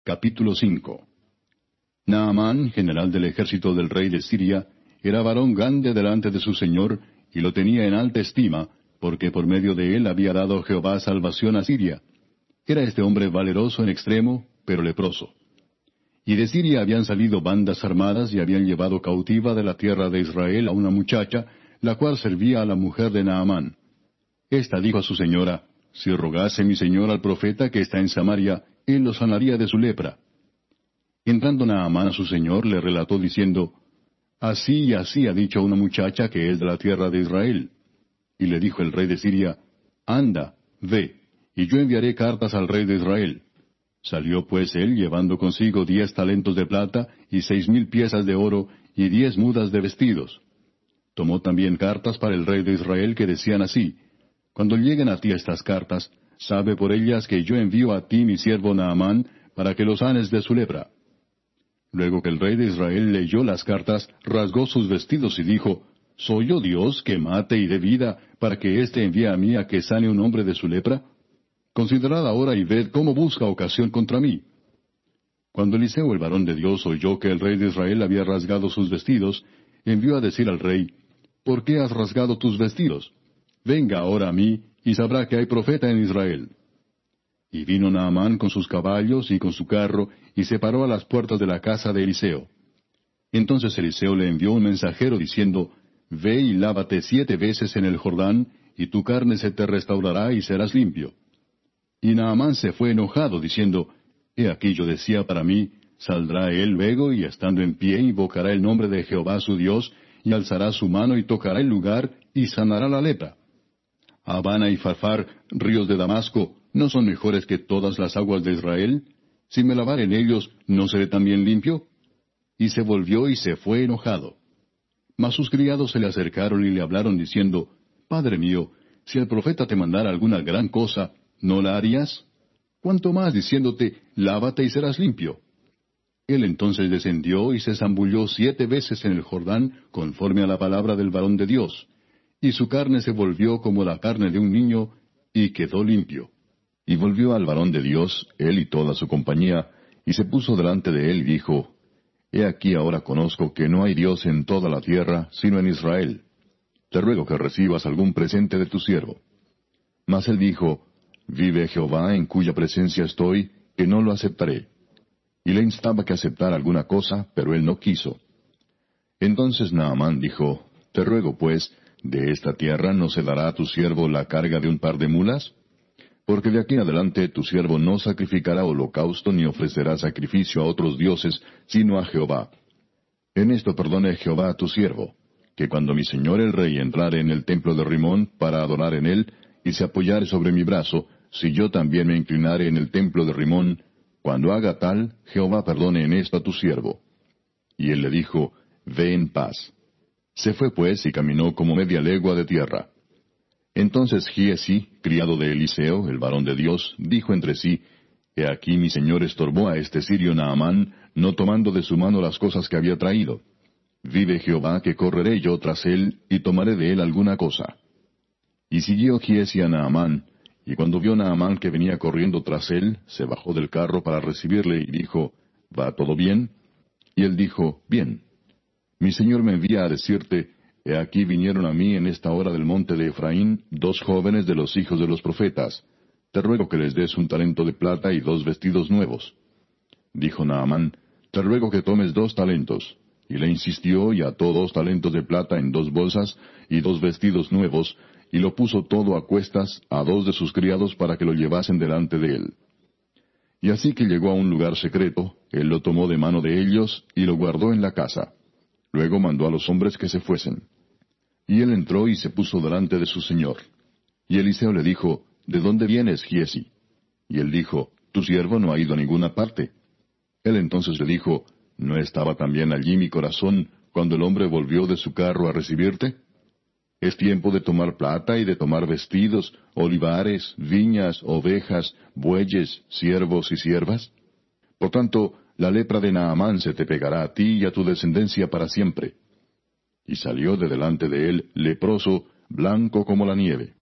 Capítulo 5. Naamán, general del ejército del rey de Siria, era varón grande delante de su señor, y lo tenía en alta estima, porque por medio de él había dado Jehová salvación a Siria. Era este hombre valeroso en extremo, pero leproso. Y de Siria habían salido bandas armadas y habían llevado cautiva de la tierra de Israel a una muchacha, la cual servía a la mujer de Naamán. Esta dijo a su señora: Si rogase mi señor al profeta que está en Samaria, él lo sanaría de su lepra. Entrando Naamán a su señor, le relató diciendo: Así y así ha dicho una muchacha que es de la tierra de Israel. Y le dijo el rey de Siria: Anda, ve, y yo enviaré cartas al rey de Israel. Salió pues él llevando consigo 10 talentos de plata, y 6,000 piezas de oro, y 10 mudas de vestidos. Tomó también cartas para el rey de Israel que decían así: Cuando lleguen a ti estas cartas, sabe por ellas que yo envío a ti mi siervo Naamán, para que lo sanes de su lepra. Luego que el rey de Israel leyó las cartas, rasgó sus vestidos y dijo: ¿Soy yo Dios que mate y dé vida, para que éste envíe a mí a que sane un hombre de su lepra? Considerad ahora y ved cómo busca ocasión contra mí. Cuando Eliseo el varón de Dios oyó que el rey de Israel había rasgado sus vestidos, envió a decir al rey: ¿Por qué has rasgado tus vestidos? Venga ahora a mí, y sabrá que hay profeta en Israel. Y vino Naamán con sus caballos y con su carro, y se paró a las puertas de la casa de Eliseo. Entonces Eliseo le envió un mensajero diciendo: Ve y lávate 7 veces en el Jordán, y tu carne se te restaurará y serás limpio. Y Naamán se fue enojado, diciendo: He aquí yo decía para mí: Saldrá él luego, y estando en pie invocará el nombre de Jehová su Dios, y alzará su mano y tocará el lugar, y sanará la lepra. Abana y Farfar, ríos de Damasco, ¿no son mejores que todas las aguas de Israel? Si me lavare en ellos, ¿no seré también limpio? Y se volvió y se fue enojado. Mas sus criados se le acercaron y le hablaron diciendo: Padre mío, si el profeta te mandara alguna gran cosa, ¿no la harías? ¿Cuánto más diciéndote: Lávate y serás limpio? Él entonces descendió y se zambulló 7 veces en el Jordán, conforme a la palabra del varón de Dios. Y su carne se volvió como la carne de un niño, y quedó limpio. Y volvió al varón de Dios, él y toda su compañía, y se puso delante de él y dijo: He aquí ahora conozco que no hay Dios en toda la tierra, sino en Israel. Te ruego que recibas algún presente de tu siervo. Mas él dijo: Vive Jehová, en cuya presencia estoy, que no lo aceptaré. Y le instaba que aceptara alguna cosa, pero él no quiso. Entonces Naamán dijo: Te ruego pues, ¿de esta tierra no se dará a tu siervo la carga de un par de mulas? Porque de aquí en adelante tu siervo no sacrificará holocausto ni ofrecerá sacrificio a otros dioses, sino a Jehová. En esto perdone Jehová a tu siervo, que cuando mi señor el rey entrare en el templo de Rimón para adorar en él, y se apoyare sobre mi brazo, si yo también me inclinare en el templo de Rimón, cuando haga tal, Jehová perdone en esto a tu siervo. Y él le dijo: Ve en paz. Se fue pues y caminó como media legua de tierra. Entonces Giezi, criado de Eliseo, el varón de Dios, dijo entre sí: He aquí mi señor estorbó a este sirio Naamán, no tomando de su mano las cosas que había traído. Vive Jehová que correré yo tras él, y tomaré de él alguna cosa. Y siguió Giezi a Naamán, y cuando vio Naamán que venía corriendo tras él, se bajó del carro para recibirle, y dijo: ¿Va todo bien? Y él dijo: Bien. Mi señor me envía a decirte: He aquí vinieron a mí en esta hora del monte de Efraín 2 jóvenes de los hijos de los profetas. Te ruego que les des un talento de plata y 2 vestidos nuevos. Dijo Naamán: Te ruego que tomes 2 talentos. Y le insistió, y ató 2 talentos de plata en 2 bolsas, y 2 vestidos nuevos, y lo puso todo a cuestas a 2 de sus criados para que lo llevasen delante de él. Y así que llegó a un lugar secreto, él lo tomó de mano de ellos, y lo guardó en la casa. Luego mandó a los hombres que se fuesen. Y él entró y se puso delante de su señor. Y Eliseo le dijo: ¿De dónde vienes, Giezi? Y él dijo: Tu siervo no ha ido a ninguna parte. Él entonces le dijo: ¿No estaba también allí mi corazón cuando el hombre volvió de su carro a recibirte? Es tiempo de tomar plata y de tomar vestidos, olivares, viñas, ovejas, bueyes, siervos y siervas. Por tanto, la lepra de Naamán se te pegará a ti y a tu descendencia para siempre. Y salió de delante de él leproso, blanco como la nieve.